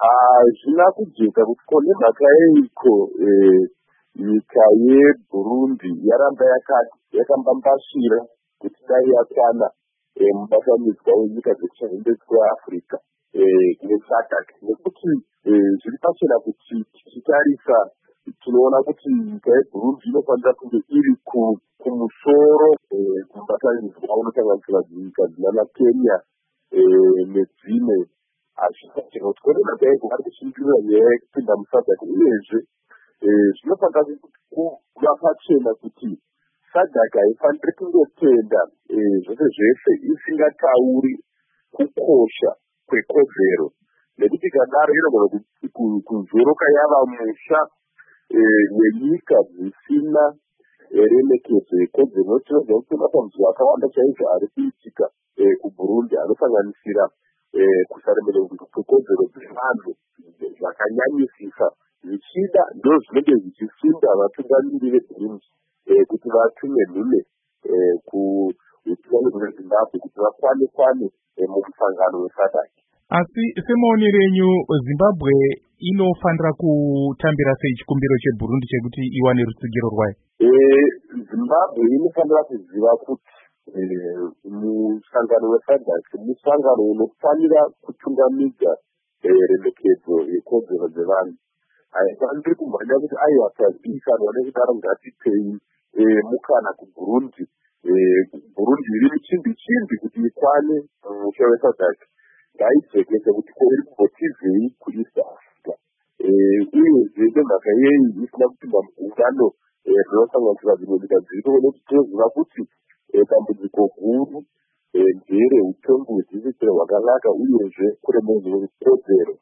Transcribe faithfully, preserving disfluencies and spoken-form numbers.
hazvina kujeka kuti kone mhaka yeiko nyika yeBurundi yaramba yakambambashira kuti dai yakwana mubatanidzwa wenyika dzekuchinhembe kweAfrica neSADC, nekuti zviri pachena kuti tichitarisa tinoona kuti nyika yeBurundi inofanira kunge iri kumusoro kumubatanidzwa unosanganisira nyika dzinana Kenya nedzimwe. Hazvina kone mhaka yeiko vari kushingirira nyaya yekupinda muSADC, uyezve zvinofanira kuva pachena kuti SADC haifaniri kungotenda zvose zvese isingatauri kukosha kwekodzero, nekuti ikadaro inogona kuzoroka yava musha wenyika dzisina remekedzo yekodzero. Notinogona kuti matambudziko akawanda chaizvo ari kuitika kuBurundi anosanganisira kusaremerwa kwekodzero dzevanhu zvakanyanyisisa, zvichida ndo zvinenge zvichisunda vatungamiri veBurundi kuti vatume nhume kuutano hweZimbabwe kuti vakwane kwane mumusangano weSADC. Asi semaonero enyu, Zimbabwe inofanira kutambira sei chikumbiro cheBurundi chekuti iwane rutsigiro rwayo? Zimbabwe inofanira kuziva kuti musangano weSADC musangano unofanira kutungamidza remekedzo yekodzero dzevanhu. Haifaniri kumhanya kuti aiwa tazivikanwa nekudaro ngatipei mukana kuBurundi Burundi iri muchimbi chimbi kuti ikwane musha weSADC. Ngaijekese kuti ko iri kumbotizei kuEast Africa, uyezve nemhaka yei isina kupinda mugungano rinosanganisira dzimwe nyika dziripo, nekuti tinoziva kuti dambudziko guru ndere utongi hwedzisisiro hwakanaka uyezve kuremerwa kwekodzero